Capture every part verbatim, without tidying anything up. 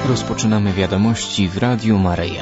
Rozpoczynamy wiadomości w Radiu Maryja.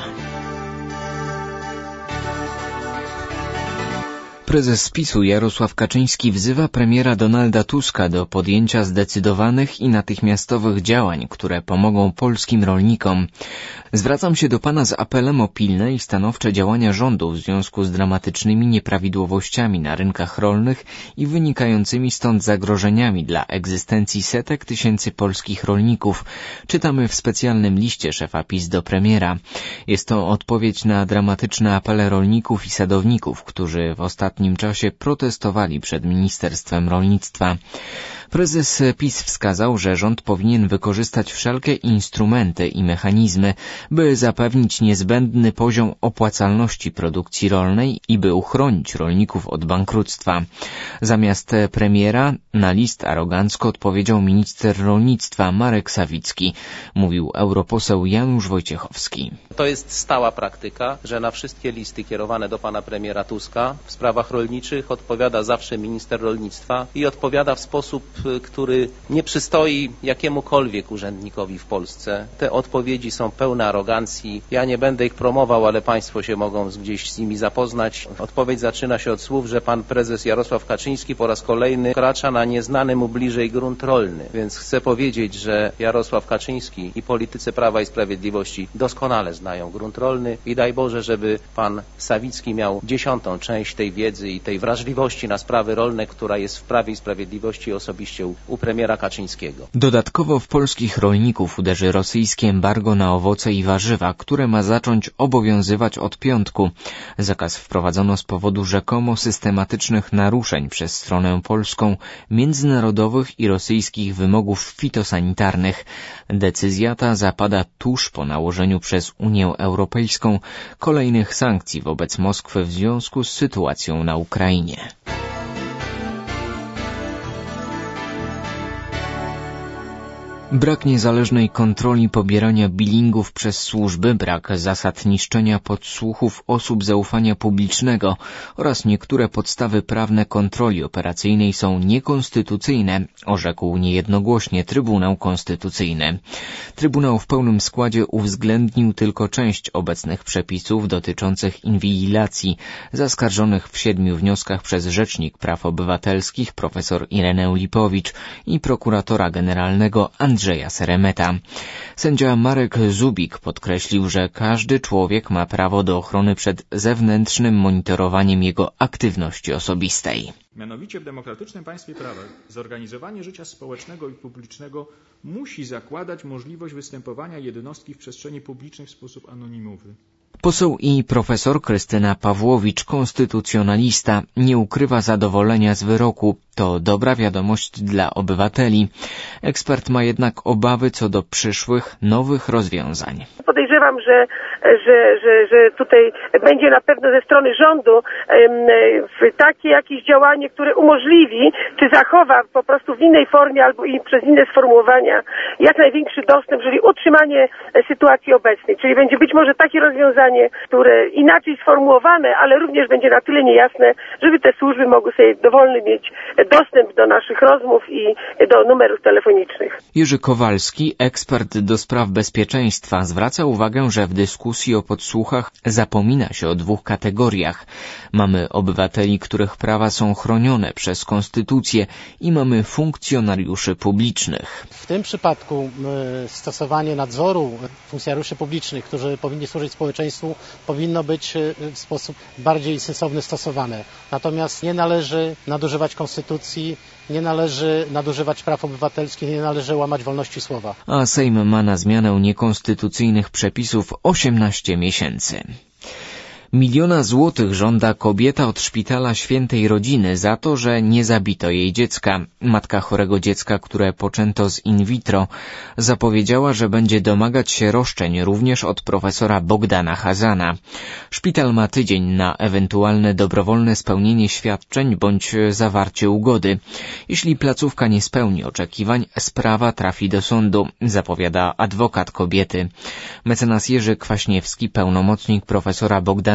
Prezes PiS-u Jarosław Kaczyński wzywa premiera Donalda Tuska do podjęcia zdecydowanych i natychmiastowych działań, które pomogą polskim rolnikom. Zwracam się do pana z apelem o pilne i stanowcze działania rządu w związku z dramatycznymi nieprawidłowościami na rynkach rolnych i wynikającymi stąd zagrożeniami dla egzystencji setek tysięcy polskich rolników. Czytamy w specjalnym liście szefa PiS do premiera. Jest to odpowiedź na dramatyczne apele rolników i sadowników, którzy w ostatnim czasie protestowali przed Ministerstwem Rolnictwa. Prezes PiS wskazał, że rząd powinien wykorzystać wszelkie instrumenty i mechanizmy, by zapewnić niezbędny poziom opłacalności produkcji rolnej i by uchronić rolników od bankructwa. Zamiast premiera na list arogancko odpowiedział minister rolnictwa Marek Sawicki, mówił europoseł Janusz Wojciechowski. To jest stała praktyka, że na wszystkie listy kierowane do pana premiera Tuska w sprawach rolniczych odpowiada zawsze minister rolnictwa i odpowiada w sposób, który nie przystoi jakiemukolwiek urzędnikowi w Polsce. Te odpowiedzi są pełne arogancji. Ja nie będę ich promował, ale państwo się mogą gdzieś z nimi zapoznać. Odpowiedź zaczyna się od słów, że pan prezes Jarosław Kaczyński po raz kolejny wkracza na nieznany mu bliżej grunt rolny. Więc chcę powiedzieć, że Jarosław Kaczyński i politycy Prawa i Sprawiedliwości doskonale znają grunt rolny i daj Boże, żeby pan Sawicki miał dziesiątą część tej wiedzy i tej wrażliwości na sprawy rolne, która jest w Prawie i Sprawiedliwości osobiście u premiera Kaczyńskiego. Dodatkowo w polskich rolników uderzy rosyjskie embargo na owoce i warzywa, które ma zacząć obowiązywać od piątku. Zakaz wprowadzono z powodu rzekomo systematycznych naruszeń przez stronę polską międzynarodowych i rosyjskich wymogów fitosanitarnych. Decyzja ta zapada tuż po nałożeniu przez Unię Europejską kolejnych sankcji wobec Moskwy w związku z sytuacją na Ukrainie. Brak niezależnej kontroli pobierania billingów przez służby, brak zasad niszczenia podsłuchów osób zaufania publicznego oraz niektóre podstawy prawne kontroli operacyjnej są niekonstytucyjne, orzekł niejednogłośnie Trybunał Konstytucyjny. Trybunał w pełnym składzie uwzględnił tylko część obecnych przepisów dotyczących inwigilacji, zaskarżonych w siedmiu wnioskach przez Rzecznik Praw Obywatelskich profesor Irenę Lipowicz i prokuratora generalnego Andrzeja Seremeta. Sędzia Marek Zubik podkreślił, że każdy człowiek ma prawo do ochrony przed zewnętrznym monitorowaniem jego aktywności osobistej. Mianowicie w demokratycznym państwie prawa zorganizowanie życia społecznego i publicznego musi zakładać możliwość występowania jednostki w przestrzeni publicznej w sposób anonimowy. Poseł i profesor Krystyna Pawłowicz, konstytucjonalista, nie ukrywa zadowolenia z wyroku. To dobra wiadomość dla obywateli. Ekspert ma jednak obawy co do przyszłych, nowych rozwiązań. Podejrzewam, że, że, że, że tutaj będzie na pewno ze strony rządu takie jakieś działanie, które umożliwi, czy zachowa po prostu w innej formie albo i przez inne sformułowania jak największy dostęp, czyli utrzymanie sytuacji obecnej. Czyli będzie być może takie rozwiązanie, które inaczej sformułowane, ale również będzie na tyle niejasne, żeby te służby mogły sobie dowolnie mieć dostęp do naszych rozmów i do numerów telefonicznych. Jerzy Kowalski, ekspert do spraw bezpieczeństwa, zwraca uwagę, że w dyskusji o podsłuchach zapomina się o dwóch kategoriach. Mamy obywateli, których prawa są chronione przez konstytucję i mamy funkcjonariuszy publicznych. W tym przypadku stosowanie nadzoru funkcjonariuszy publicznych, którzy powinni służyć społeczeństwu, powinno być w sposób bardziej sensowny stosowane. Natomiast nie należy nadużywać konstytucji, nie należy nadużywać praw obywatelskich, nie należy łamać wolności słowa. A Sejm ma na zmianę niekonstytucyjnych przepisów osiemnaście miesięcy. Miliona złotych żąda kobieta od szpitala Świętej Rodziny za to, że nie zabito jej dziecka. Matka chorego dziecka, które poczęto z in vitro, zapowiedziała, że będzie domagać się roszczeń również od profesora Bogdana Chazana. Szpital ma tydzień na ewentualne dobrowolne spełnienie świadczeń bądź zawarcie ugody. Jeśli placówka nie spełni oczekiwań, sprawa trafi do sądu, zapowiada adwokat kobiety. Mecenas Jerzy Kwaśniewski, pełnomocnik profesora Bogdana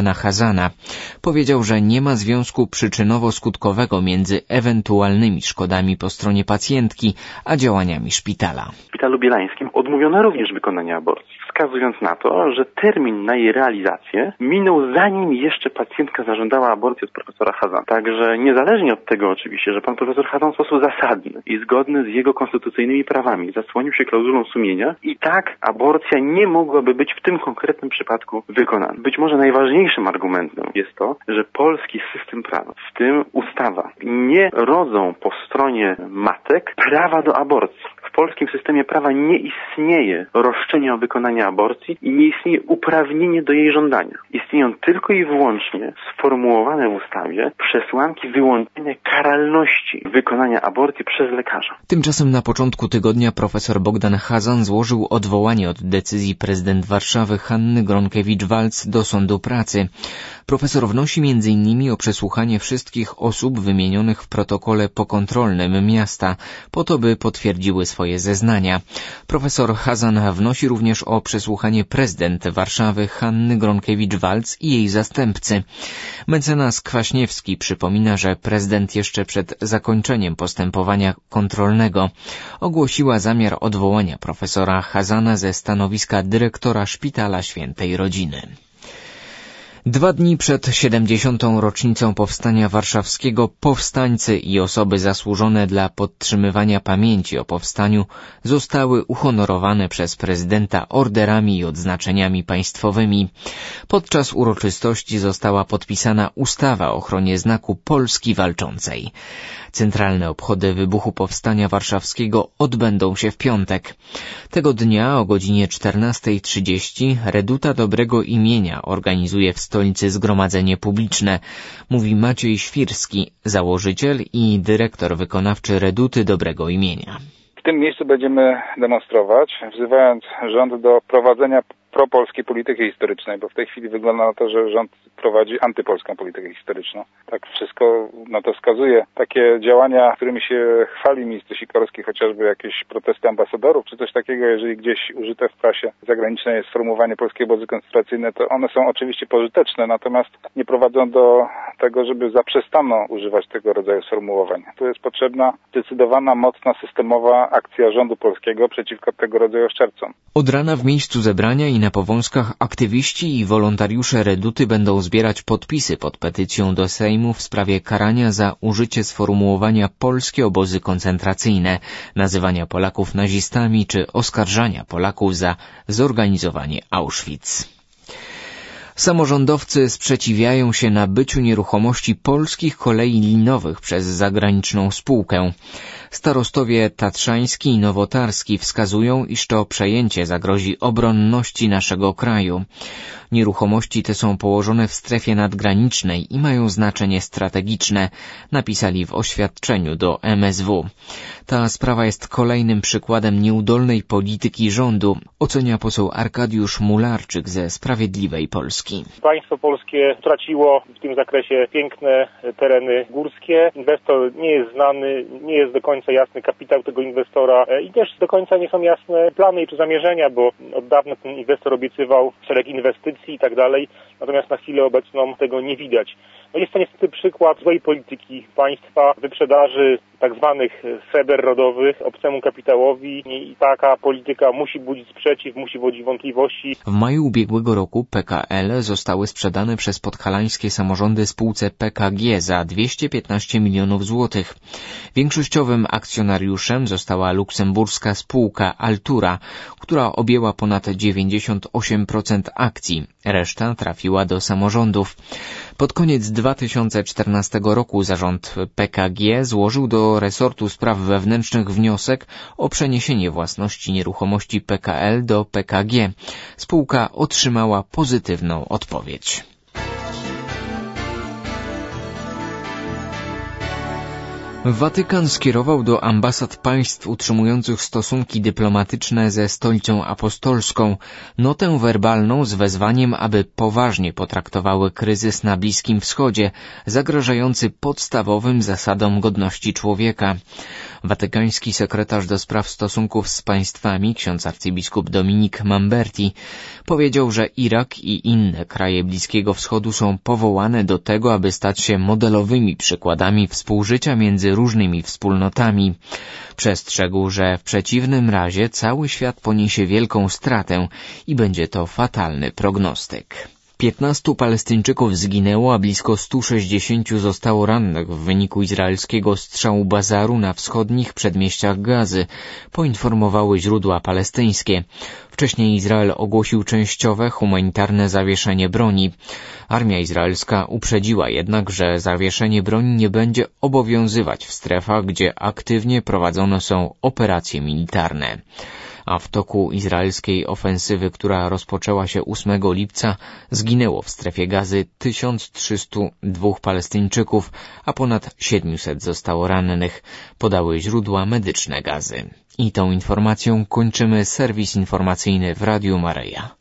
Bogdana Chazana. Powiedział, że nie ma związku przyczynowo-skutkowego między ewentualnymi szkodami po stronie pacjentki, a działaniami szpitala. W Szpitalu Bielańskim odmówiono również wykonania aborcji, wskazując na to, że termin na jej realizację minął, zanim jeszcze pacjentka zażądała aborcji od profesora Chazana. Także niezależnie od tego oczywiście, że pan profesor Chazan w sposób zasadny i zgodny z jego konstytucyjnymi prawami zasłonił się klauzulą sumienia, i tak aborcja nie mogłaby być w tym konkretnym przypadku wykonana. Być może najważniejszym argumentem jest to, że polski system prawa, w tym ustawa, nie rodzą po stronie matek prawa do aborcji. W polskim systemie prawa nie istnieje roszczenie o wykonanie aborcji i nie istnieje uprawnienie do jej żądania. Istnieją tylko i wyłącznie sformułowane w ustawie przesłanki wyłączenia karalności wykonania aborcji przez lekarza. Tymczasem na początku tygodnia profesor Bogdan Chazan złożył odwołanie od decyzji prezydent Warszawy Hanny Gronkiewicz-Waltz do Sądu Pracy. Profesor wnosi między innymi o przesłuchanie wszystkich osób wymienionych w protokole pokontrolnym miasta, po to by potwierdziły swoje zeznania. Profesor Chazan wnosi również o przesłuchanie prezydent Warszawy Hanny Gronkiewicz-Waltz i jej zastępcy. Mecenas Kwaśniewski przypomina, że prezydent jeszcze przed zakończeniem postępowania kontrolnego ogłosiła zamiar odwołania profesora Chazana ze stanowiska dyrektora Szpitala Świętej Rodziny. Dwa dni przed siedemdziesiątą rocznicą Powstania Warszawskiego powstańcy i osoby zasłużone dla podtrzymywania pamięci o powstaniu zostały uhonorowane przez prezydenta orderami i odznaczeniami państwowymi. Podczas uroczystości została podpisana ustawa o ochronie znaku Polski Walczącej. Centralne obchody wybuchu Powstania Warszawskiego odbędą się w piątek. Tego dnia o godzinie czternasta trzydzieści Reduta Dobrego Imienia organizuje w stolicy zgromadzenie publiczne, mówi Maciej Świrski, założyciel i dyrektor wykonawczy Reduty Dobrego Imienia. W tym miejscu będziemy demonstrować, wzywając rząd do prowadzenia propolskiej polityki historycznej, bo w tej chwili wygląda na to, że rząd prowadzi antypolską politykę historyczną. Tak wszystko na to wskazuje. Takie działania, którymi się chwali minister Sikorski, chociażby jakieś protesty ambasadorów, czy coś takiego, jeżeli gdzieś użyte w prasie zagranicznej jest sformułowanie polskie obozy koncentracyjne, to one są oczywiście pożyteczne, natomiast nie prowadzą do tego, żeby zaprzestano używać tego rodzaju sformułowań. Tu jest potrzebna zdecydowana, mocna, systemowa akcja rządu polskiego przeciwko tego rodzaju oszczercom. Od rana w miejscu zebrania i na Powązkach aktywiści i wolontariusze Reduty będą zbierać podpisy pod petycją do Sejmu w sprawie karania za użycie sformułowania polskie obozy koncentracyjne, nazywania Polaków nazistami czy oskarżania Polaków za zorganizowanie Auschwitz. Samorządowcy sprzeciwiają się nabyciu nieruchomości polskich kolei linowych przez zagraniczną spółkę. Starostowie tatrzański i nowotarski wskazują, iż to przejęcie zagrozi obronności naszego kraju. Nieruchomości te są położone w strefie nadgranicznej i mają znaczenie strategiczne, napisali w oświadczeniu do M S W. Ta sprawa jest kolejnym przykładem nieudolnej polityki rządu, ocenia poseł Arkadiusz Mularczyk ze Sprawiedliwej Polski. Państwo polskie straciło w tym zakresie piękne tereny górskie. Inwestor nie jest znany, nie jest do końca jasny kapitał tego inwestora i też do końca nie są jasne plany czy zamierzenia, bo od dawna ten inwestor obiecywał szereg inwestycji i tak dalej, natomiast na chwilę obecną tego nie widać. No jest to niestety przykład złej polityki państwa, wyprzedaży tak zwanych sreber rodowych obcemu kapitałowi i taka polityka musi budzić sprzeciw, musi budzić wątpliwości. W maju ubiegłego roku P K L zostały sprzedane przez podhalańskie samorządy spółce P K G za dwieście piętnaście milionów złotych. Większościowym akcjonariuszem została luksemburska spółka Altura, która objęła ponad dziewięćdziesiąt osiem procent akcji. Reszta trafiła do samorządów. Pod koniec dwa tysiące czternastego roku zarząd P K G złożył do resortu spraw wewnętrznych wniosek o przeniesienie własności nieruchomości P K L do P K G. Spółka otrzymała pozytywną odpowiedź. Watykan skierował do ambasad państw utrzymujących stosunki dyplomatyczne ze Stolicą Apostolską notę werbalną z wezwaniem, aby poważnie potraktowały kryzys na Bliskim Wschodzie, zagrażający podstawowym zasadom godności człowieka. Watykański sekretarz do spraw stosunków z państwami, ksiądz arcybiskup Dominik Mamberti, powiedział, że Irak i inne kraje Bliskiego Wschodu są powołane do tego, aby stać się modelowymi przykładami współżycia między różnymi wspólnotami. Przestrzegł, że w przeciwnym razie cały świat poniesie wielką stratę i będzie to fatalny prognostyk. piętnastu Palestyńczyków zginęło, a blisko stu sześćdziesięciu zostało rannych w wyniku izraelskiego strzału bazaru na wschodnich przedmieściach Gazy, poinformowały źródła palestyńskie. Wcześniej Izrael ogłosił częściowe humanitarne zawieszenie broni. Armia izraelska uprzedziła jednak, że zawieszenie broni nie będzie obowiązywać w strefach, gdzie aktywnie prowadzone są operacje militarne. A w toku izraelskiej ofensywy, która rozpoczęła się ósmego lipca, zginęło w strefie Gazy tysiąc trzysta dwa Palestyńczyków, a ponad siedemset zostało rannych, podały źródła medyczne Gazy. I tą informacją kończymy serwis informacyjny w Radiu Maryja.